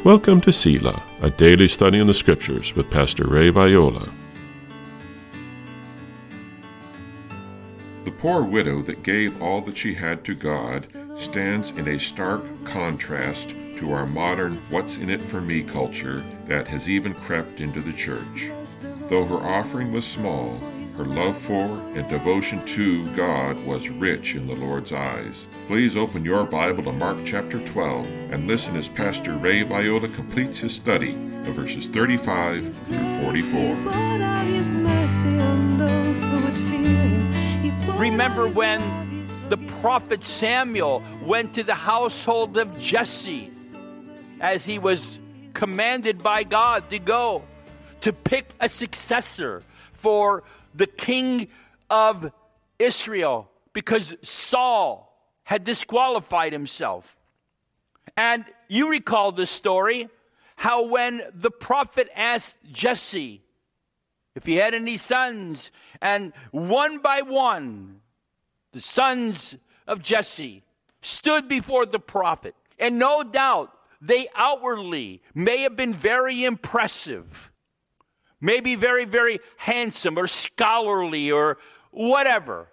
Welcome to Selah, a daily study in the Scriptures with Pastor Ray Viola. The poor widow that gave all that she had to God stands in a stark contrast to our modern what's in it for me culture that has even crept into the church. Though her offering was small, her love for and devotion to God was rich in the Lord's eyes. Please open your Bible to Mark chapter 12 and listen as Pastor Ray Viola completes his study of verses 35 through 44. Remember when the prophet Samuel went to the household of Jesse as he was commanded by God to go to pick a successor for the king of Israel because Saul had disqualified himself. And you recall this story, how when the prophet asked Jesse if he had any sons, and one by one, the sons of Jesse stood before the prophet. And no doubt, they outwardly may have been very impressive, maybe very, very handsome or scholarly or whatever.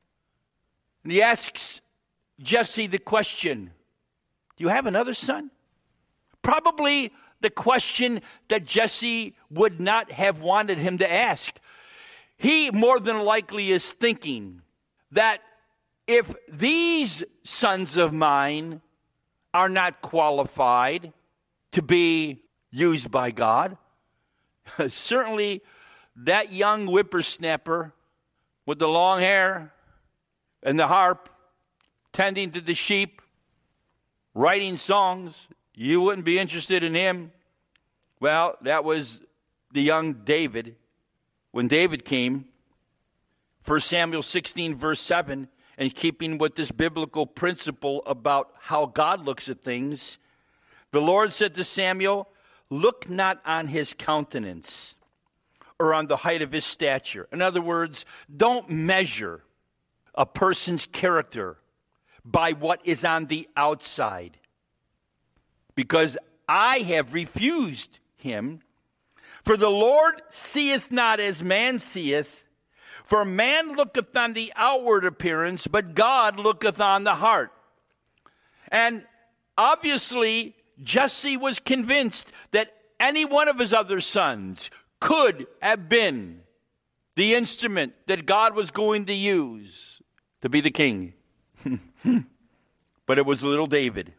And he asks Jesse the question, do you have another son? Probably the question that Jesse would not have wanted him to ask. He more than likely is thinking that if these sons of mine are not qualified to be used by God, certainly that young whippersnapper with the long hair and the harp, tending to the sheep, writing songs, you wouldn't be interested in him. Well, that was the young David. When David came, 1 Samuel 16, verse 7, and keeping with this biblical principle about how God looks at things, the Lord said to Samuel, look not on his countenance or on the height of his stature. In other words, don't measure a person's character by what is on the outside, because I have refused him. For the Lord seeth not as man seeth, for man looketh on the outward appearance, but God looketh on the heart. And obviously, Jesse was convinced that any one of his other sons could have been the instrument that God was going to use to be the king. But it was little David.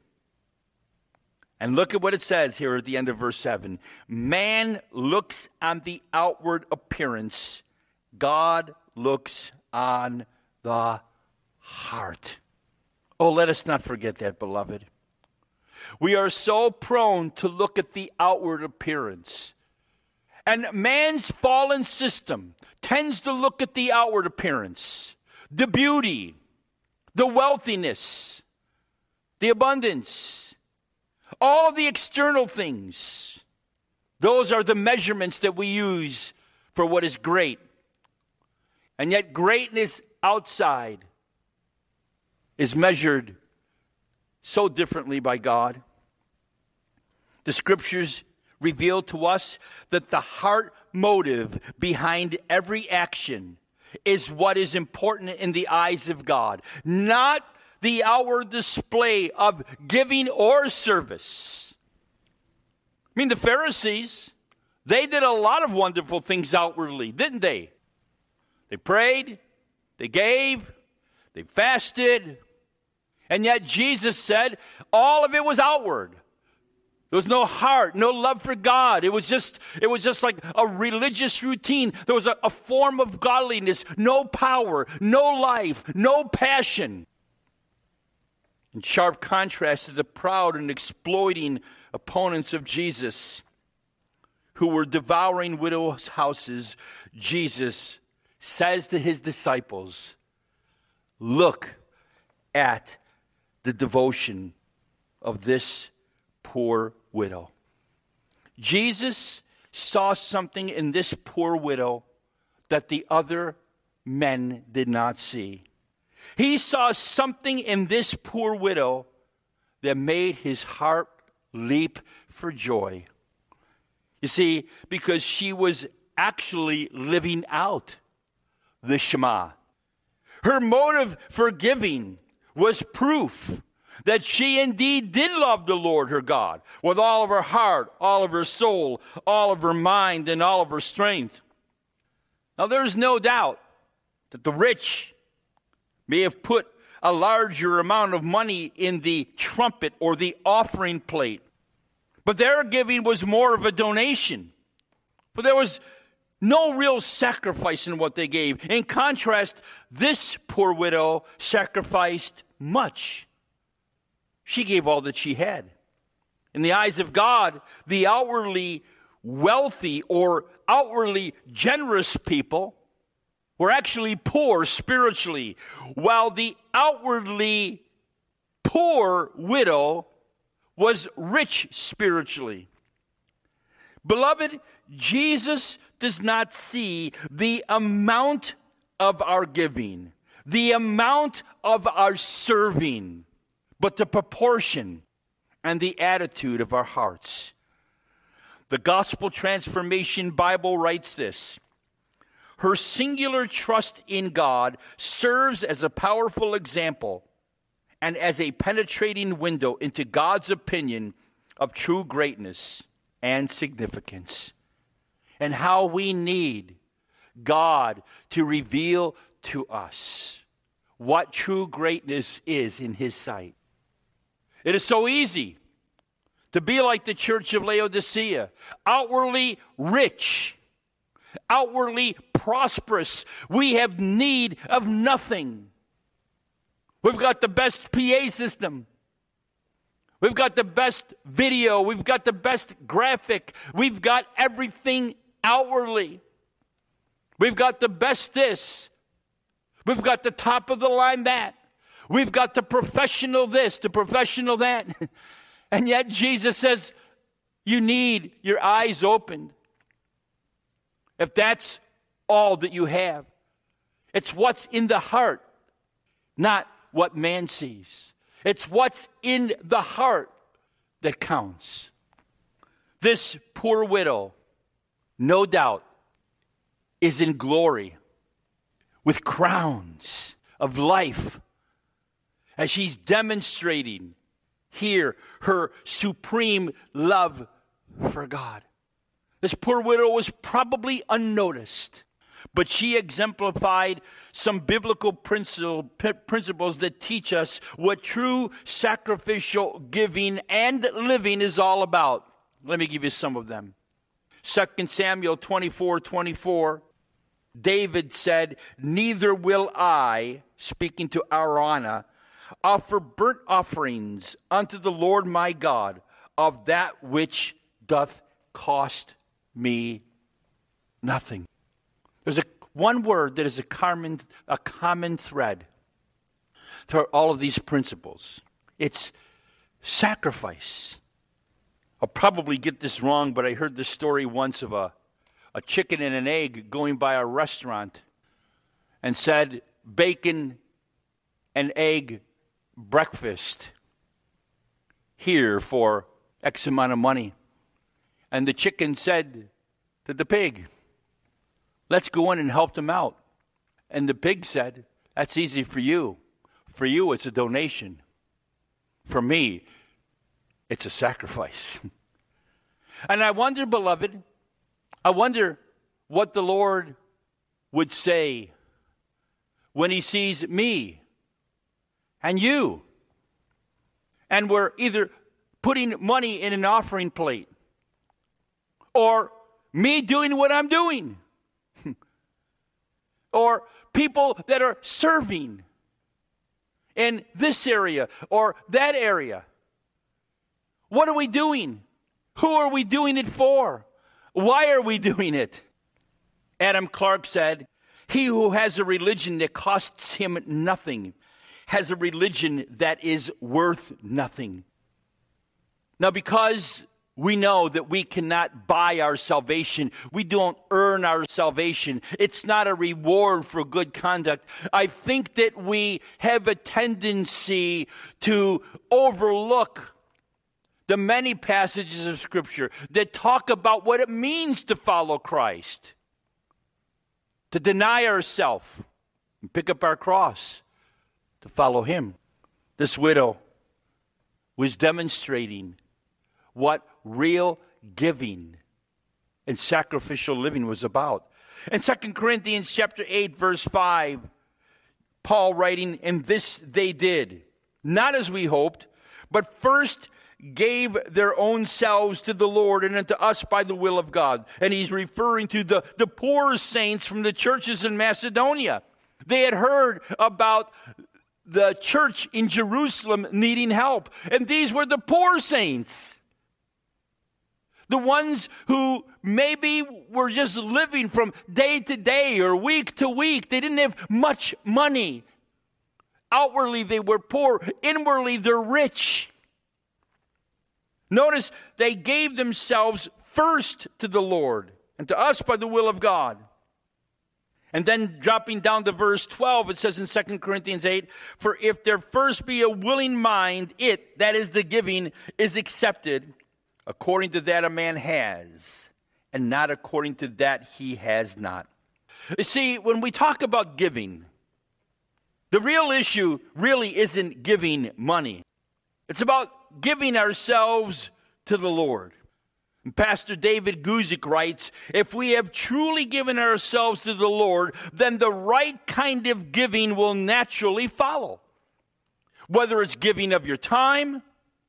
And look at what it says here at the end of verse 7. Man looks on the outward appearance. God looks on the heart. Oh, let us not forget that, beloved. We are so prone to look at the outward appearance. And man's fallen system tends to look at the outward appearance, the beauty, the wealthiness, the abundance, all of the external things. Those are the measurements that we use for what is great. And yet greatness outside is measured so differently by God. The Scriptures reveal to us that the heart motive behind every action is what is important in the eyes of God, not the outward display of giving or service. I mean, the Pharisees, they did a lot of wonderful things outwardly, didn't they? They prayed, they gave, they fasted, and yet Jesus said all of it was outward. There was no heart, no love for God. It was just like a religious routine. There was a form of godliness, no power, no life, no passion. In sharp contrast to the proud and exploiting opponents of Jesus who were devouring widows' houses, Jesus says to his disciples, look at the devotion of this poor widow. Jesus saw something in this poor widow that the other men did not see. He saw something in this poor widow that made his heart leap for joy. You see, because she was actually living out the Shema. Her motive for giving was proof that she indeed did love the Lord her God with all of her heart, all of her soul, all of her mind, and all of her strength. Now, there's no doubt that the rich may have put a larger amount of money in the trumpet or the offering plate, but their giving was more of a donation. But there was no real sacrifice in what they gave. In contrast, this poor widow sacrificed much. She gave all that she had. In the eyes of God, the outwardly wealthy or outwardly generous people were actually poor spiritually, while the outwardly poor widow was rich spiritually. Beloved, Jesus does not see the amount of our giving, the amount of our serving, but the proportion and the attitude of our hearts. The Gospel Transformation Bible writes this: her singular trust in God serves as a powerful example and as a penetrating window into God's opinion of true greatness and significance, and how we need God to reveal to us what true greatness is in His sight. It is so easy to be like the church of Laodicea, outwardly rich, outwardly prosperous. We have need of nothing. We've got the best PA system. We've got the best video. We've got the best graphic. We've got everything outwardly. We've got the best this. We've got the top of the line that. We've got the professional this, the professional that. And yet Jesus says, you need your eyes opened. If that's all that you have, it's what's in the heart, not what man sees. It's what's in the heart that counts. This poor widow, no doubt, is in glory with crowns of life as she's demonstrating here her supreme love for God. This poor widow was probably unnoticed, but she exemplified some biblical principles that teach us what true sacrificial giving and living is all about. Let me give you some of them. 2 Samuel 24:24, David said, "Neither will I," speaking to Araunah, "offer burnt offerings unto the Lord my God of that which doth cost me nothing." There's one word that is a common thread through all of these principles. It's sacrifice. I'll probably get this wrong, but I heard this story once of a chicken and an egg going by a restaurant and said, "Bacon and egg breakfast here for X amount of money." And the chicken said to the pig, "Let's go in and help them out." And the pig said, "That's easy for you. For you, it's a donation. For me, it's a sacrifice." And I wonder, beloved, I wonder what the Lord would say when He sees me and you, and we're either putting money in an offering plate or me doing what I'm doing, or people that are serving in this area or that area. What are we doing? Who are we doing it for? Why are we doing it? Adam Clark said, "He who has a religion that costs him nothing has a religion that is worth nothing." Now, because we know that we cannot buy our salvation, we don't earn our salvation, it's not a reward for good conduct, I think that we have a tendency to overlook the many passages of Scripture that talk about what it means to follow Christ, to deny ourselves and pick up our cross, to follow Him. This widow was demonstrating what real giving and sacrificial living was about. In 2 Corinthians chapter 8, verse 5, Paul writing, "And this they did, not as we hoped, but first gave their own selves to the Lord and unto us by the will of God." And he's referring to the poor saints from the churches in Macedonia. They had heard about the church in Jerusalem needing help. And these were the poor saints. The ones who maybe were just living from day to day or week to week. They didn't have much money. Outwardly, they were poor. Inwardly, they're rich. Notice they gave themselves first to the Lord and to us by the will of God. And then dropping down to verse 12, it says in 2 Corinthians 8, "For if there first be a willing mind, it," that is the giving, "is accepted according to that a man has, and not according to that he has not." You see, when we talk about giving, the real issue really isn't giving money. It's about giving ourselves to the Lord. And Pastor David Guzik writes, "If we have truly given ourselves to the Lord, then the right kind of giving will naturally follow. Whether it's giving of your time,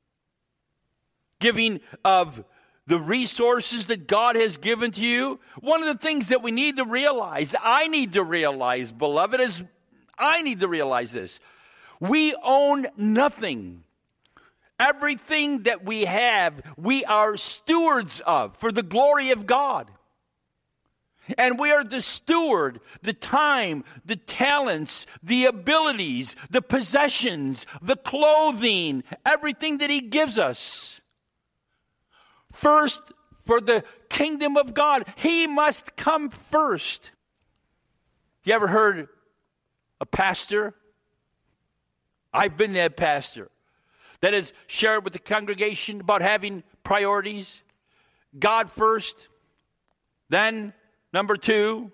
giving of the resources that God has given to you." One of the things that we need to realize, I need to realize, beloved, is I need to realize this. We own nothing. Everything that we have, we are stewards of for the glory of God. And we are to steward the time, the talents, the abilities, the possessions, the clothing, everything that He gives us. First, for the kingdom of God, He must come first. You ever heard a pastor? I've been that pastor that has shared with the congregation about having priorities. God first, then number two,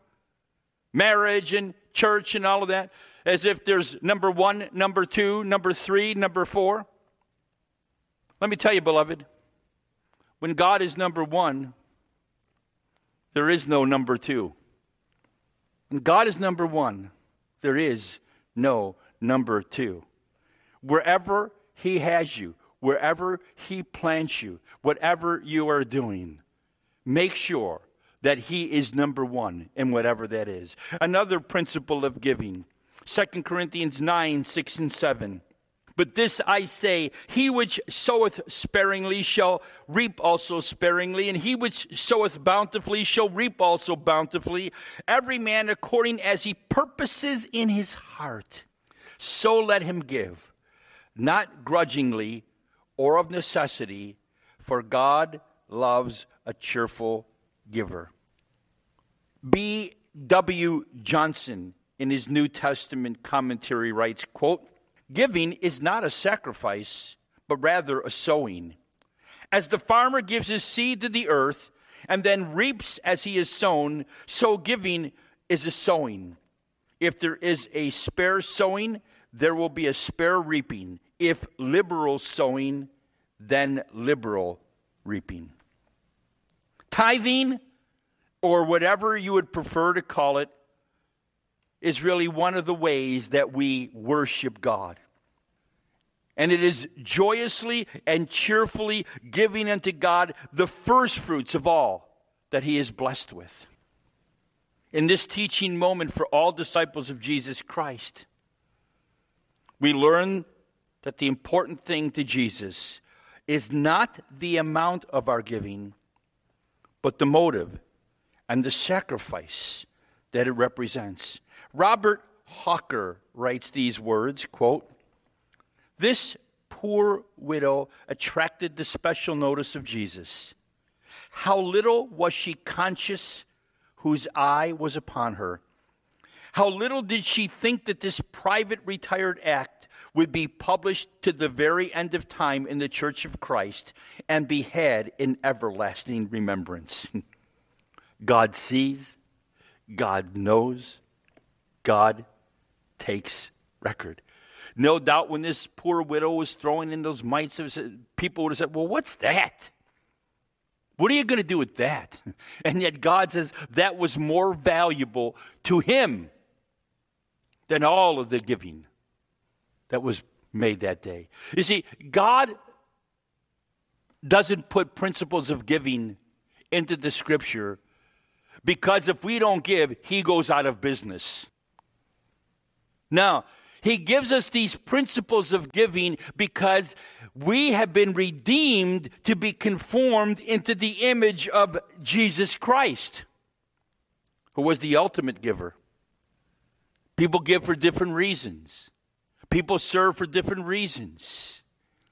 marriage and church and all of that, as if there's number one, number two, number three, number four. Let me tell you, beloved, when God is number one, there is no number two. When God is number one, there is no number two. Wherever He has you, wherever He plants you, whatever you are doing, make sure that He is number one in whatever that is. Another principle of giving, 2 Corinthians 9, 6 and 7. "But this I say, he which soweth sparingly shall reap also sparingly, and he which soweth bountifully shall reap also bountifully. Every man according as he purposes in his heart, so let him give, not grudgingly or of necessity, for God loves a cheerful giver." B.W. Johnson, in his New Testament commentary, writes, quote, "Giving is not a sacrifice, but rather a sowing. As the farmer gives his seed to the earth and then reaps as he is sown, so giving is a sowing. If there is a spare sowing, there will be a spare reaping. If liberal sowing, then liberal reaping." Tithing, or whatever you would prefer to call it, is really one of the ways that we worship God. And it is joyously and cheerfully giving unto God the first fruits of all that He is blessed with. In this teaching moment for all disciples of Jesus Christ, we learn that the important thing to Jesus is not the amount of our giving, but the motive and the sacrifice that it represents. Robert Hawker writes these words, quote, "This poor widow attracted the special notice of Jesus. How little was she conscious whose eye was upon her. How little did she think that this private retired act would be published to the very end of time in the Church of Christ and be had in everlasting remembrance. God sees, God knows, God takes record. No doubt when this poor widow was throwing in those mites, people would have said, well, what's that? What are you going to do with that? And yet God says that was more valuable to him than all of the giving that was made that day. You see, God doesn't put principles of giving into the scripture because if we don't give, he goes out of business. Now, he gives us these principles of giving because we have been redeemed to be conformed into the image of Jesus Christ, who was the ultimate giver. People give for different reasons. People serve for different reasons.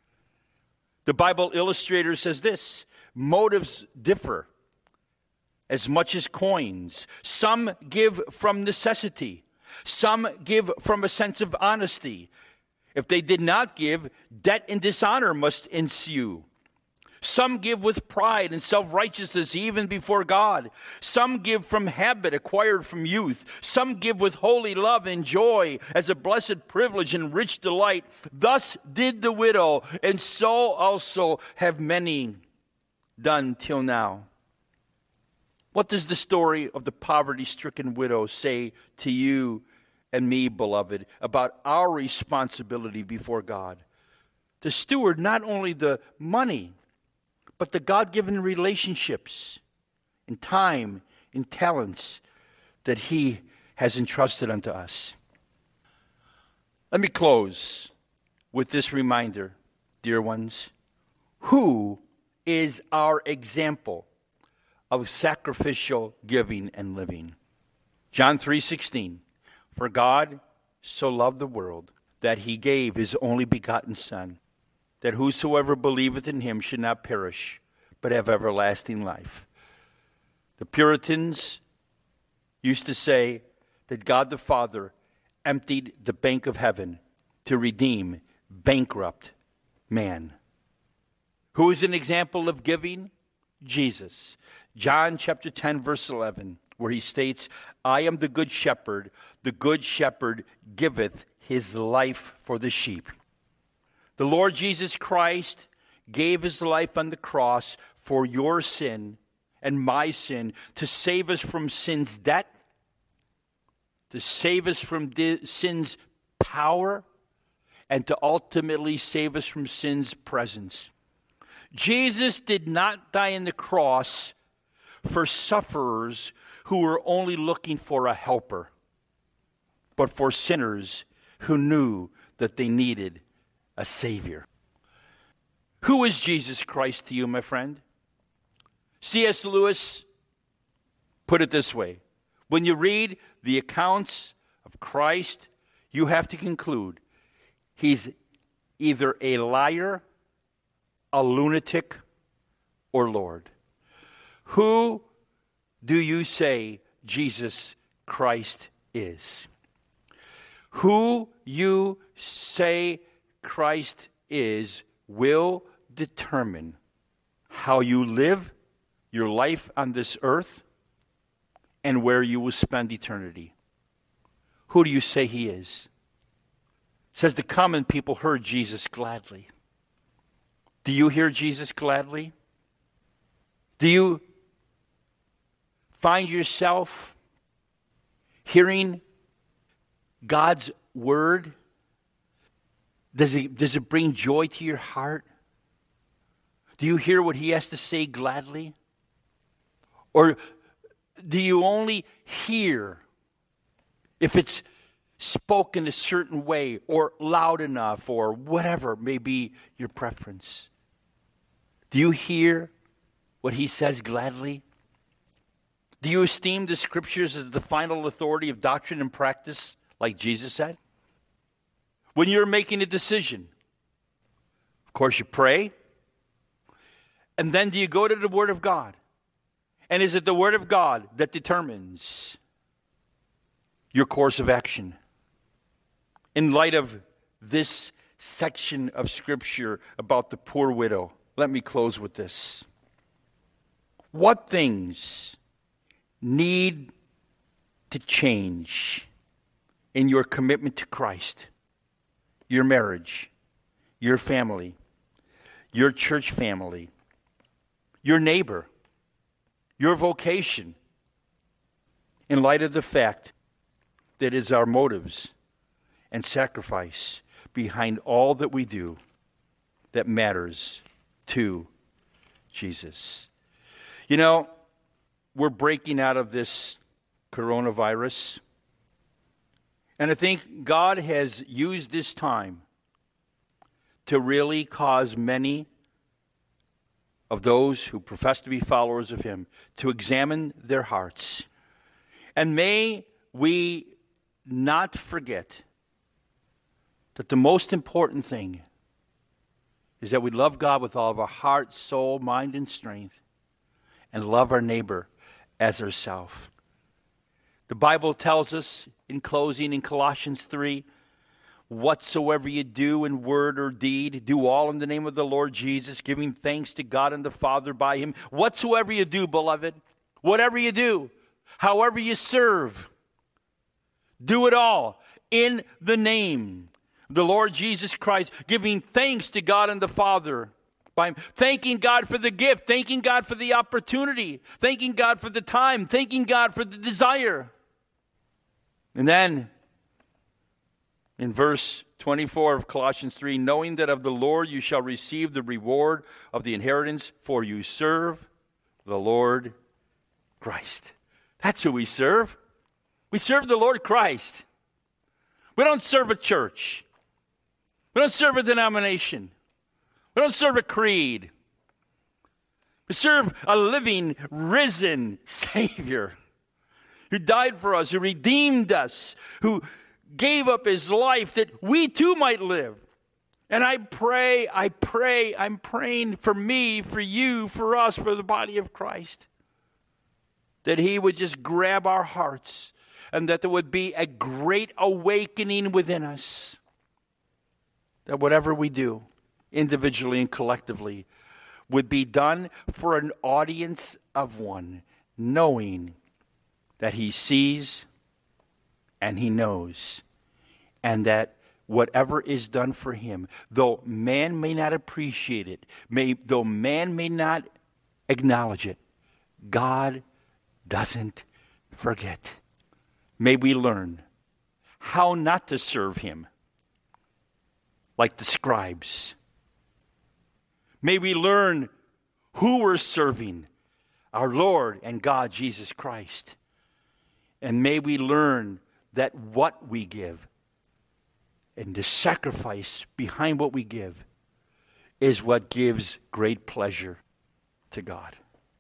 The Bible Illustrator says this: motives differ as much as coins. Some give from necessity. Some give from a sense of honesty. If they did not give, debt and dishonor must ensue. Some give with pride and self-righteousness even before God. Some give from habit acquired from youth. Some give with holy love and joy as a blessed privilege and rich delight. Thus did the widow, and so also have many done till now. What does the story of the poverty-stricken widow say to you and me, beloved, about our responsibility before God? To steward not only the money, but the God-given relationships and time and talents that he has entrusted unto us. Let me close with this reminder, dear ones. Who is our example of sacrificial giving and living? John 3:16, for God so loved the world that he gave his only begotten Son, that whosoever believeth in him should not perish, but have everlasting life. The Puritans used to say that God the Father emptied the bank of heaven to redeem bankrupt man. Who is an example of giving? Jesus. John chapter 10, verse 11, where he states, I am the good shepherd giveth his life for the sheep. The Lord Jesus Christ gave his life on the cross for your sin and my sin, to save us from sin's debt, to save us from sin's power, and to ultimately save us from sin's presence. Jesus did not die on the cross for sufferers who were only looking for a helper, but for sinners who knew that they needed a Savior. Who is Jesus Christ to you, my friend? C.S. Lewis put it this way: when you read the accounts of Christ, you have to conclude he's either a liar, a lunatic, or Lord. Who do you say Jesus Christ is? Who you say Christ is will determine how you live your life on this earth and where you will spend eternity. Who do you say he is? It says the common people heard Jesus gladly. Do you hear Jesus gladly? Do you find yourself hearing God's word? Does it bring joy to your heart? Do you hear what he has to say gladly? Or do you only hear if it's spoken a certain way or loud enough or whatever may be your preference? Do you hear what he says gladly? Do you esteem the scriptures as the final authority of doctrine and practice, like Jesus said? When you're making a decision, of course you pray, and then do you go to the Word of God? And is it the Word of God that determines your course of action? In light of this section of Scripture about the poor widow, let me close with this. What things need to change in your commitment to Christ, your marriage, your family, your church family, your neighbor, your vocation, in light of the fact that it is our motives and sacrifice behind all that we do that matters to Jesus? You know, we're breaking out of this coronavirus, and I think God has used this time to really cause many of those who profess to be followers of Him to examine their hearts. And may we not forget that the most important thing is that we love God with all of our heart, soul, mind, and strength, and love our neighbor as ourselves. The Bible tells us in closing in Colossians 3, whatsoever you do in word or deed, do all in the name of the Lord Jesus, giving thanks to God and the Father by Him. Whatsoever you do, beloved, whatever you do, however you serve, do it all in the name of the Lord Jesus Christ, giving thanks to God and the Father by Him, thanking God for the gift, thanking God for the opportunity, thanking God for the time, thanking God for the desire. And then, in verse 24 of Colossians 3, knowing that of the Lord you shall receive the reward of the inheritance, for you serve the Lord Christ. That's who we serve. We serve the Lord Christ. We don't serve a church. We don't serve a denomination. We don't serve a creed. We serve a living, risen Savior who died for us, who redeemed us, who gave up His life that we too might live. And I'm praying for me, for you, for us, for the body of Christ, that He would just grab our hearts and that there would be a great awakening within us, that whatever we do, individually and collectively, would be done for an audience of one, knowing that He sees and He knows, and that whatever is done for Him, though man may not appreciate it, though man may not acknowledge it, God doesn't forget. May we learn how not to serve Him like the scribes. May we learn who we're serving, our Lord and God Jesus Christ. And may we learn that what we give and the sacrifice behind what we give is what gives great pleasure to God.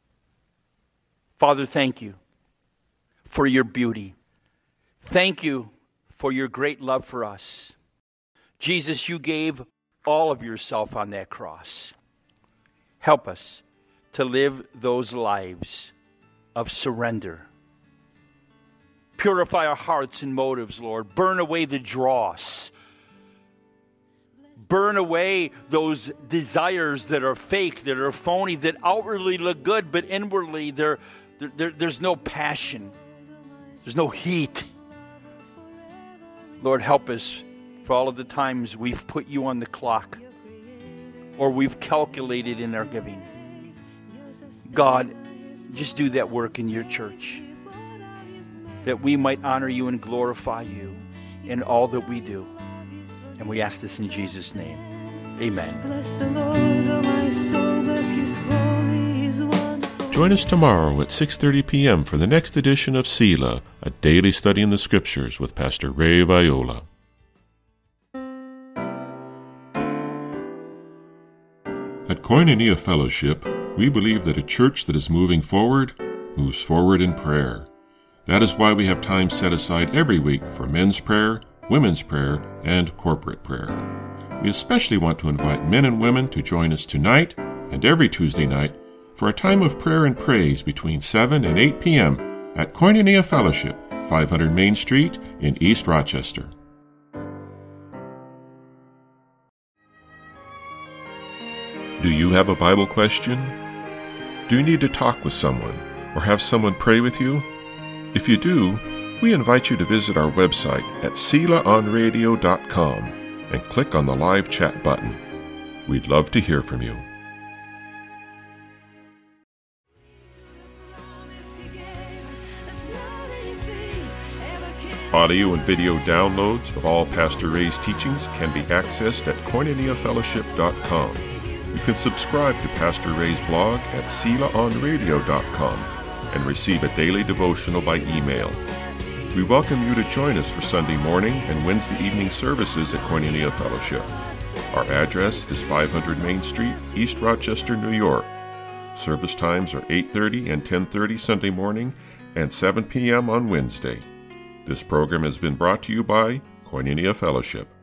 Father, thank You for Your beauty. Thank You for Your great love for us. Jesus, You gave all of Yourself on that cross. Help us to live those lives of surrender. Purify our hearts and motives, Lord. Burn away the dross. Burn away those desires that are fake, that are phony, that outwardly look good, but inwardly there's no passion. There's no heat. Lord, help us for all of the times we've put You on the clock or we've calculated in our giving. God, just do that work in Your church, that we might honor You and glorify You in all that we do. And we ask this in Jesus' name. Amen. Bless the Lord, oh my soul, bless His holy, His wonderful. Join us tomorrow at 6:30 p.m. for the next edition of Selah, a daily study in the Scriptures with Pastor Ray Viola. At Koinonia Fellowship, we believe that a church that is moving forward moves forward in prayer. That is why we have time set aside every week for men's prayer, women's prayer, and corporate prayer. We especially want to invite men and women to join us tonight and every Tuesday night for a time of prayer and praise between 7 and 8 p.m. at Koinonia Fellowship, 500 Main Street in East Rochester. Do you have a Bible question? Do you need to talk with someone or have someone pray with you? If you do, we invite you to visit our website at SelaOnRadio.com and click on the live chat button. We'd love to hear from you. Audio and video downloads of all Pastor Ray's teachings can be accessed at KoinoniaFellowship.com. You can subscribe to Pastor Ray's blog at SelaOnRadio.com and receive a daily devotional by email. We welcome you to join us for Sunday morning and Wednesday evening services at Koinonia Fellowship. Our address is 500 Main Street, East Rochester, New York. Service times are 8:30 and 10:30 Sunday morning and 7 p.m. on Wednesday. This program has been brought to you by Koinonia Fellowship.